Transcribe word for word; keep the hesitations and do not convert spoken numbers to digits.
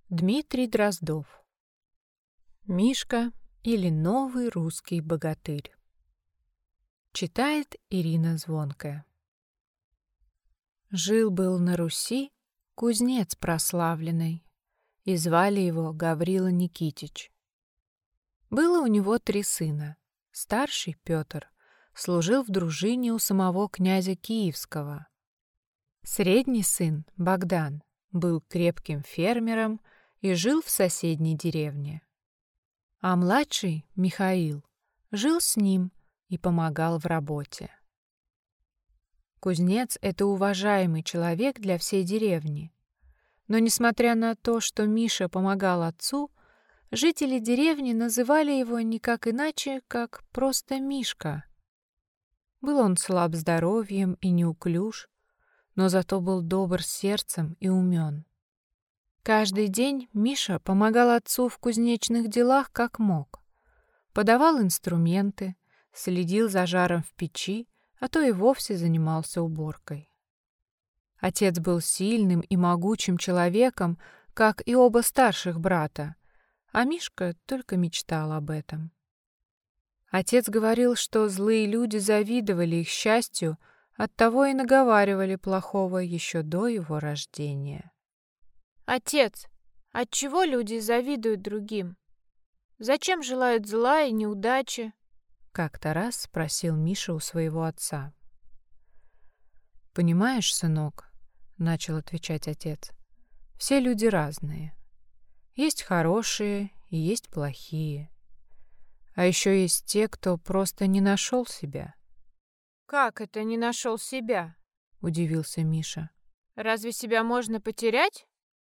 Дмитрий Дроздов. Мишка или новый русский богатырь. Читает Ирина Звонкая. Жил-был на Руси кузнец прославленный, и звали его Гаврила Никитич. Было у него три сына. Старший, Петр, служил в дружине у самого князя Киевского. Средний сын, Богдан, был крепким фермером и жил в соседней деревне. А младший, Михаил, жил с ним и помогал в работе. Кузнец — это уважаемый человек для всей деревни. Но, несмотря на то, что Миша помогал отцу, жители деревни называли его никак иначе, как просто Мишка. Был он слаб здоровьем и неуклюж, но зато был добр сердцем и умен. Каждый день Миша помогал отцу в кузнечных делах как мог. Подавал инструменты, следил за жаром в печи, а то и вовсе занимался уборкой. Отец был сильным и могучим человеком, как и оба старших брата, а Мишка только мечтал об этом. Отец говорил, что злые люди завидовали их счастью, оттого и наговаривали плохого еще до его рождения. «Отец, отчего люди завидуют другим? Зачем желают зла и неудачи?» Как-то раз спросил Миша у своего отца. «Понимаешь, сынок, — начал отвечать отец, — все люди разные. Есть хорошие и есть плохие. А еще есть те, кто просто не нашел себя». «Как это не нашел себя?» — удивился Миша. «Разве себя можно потерять?»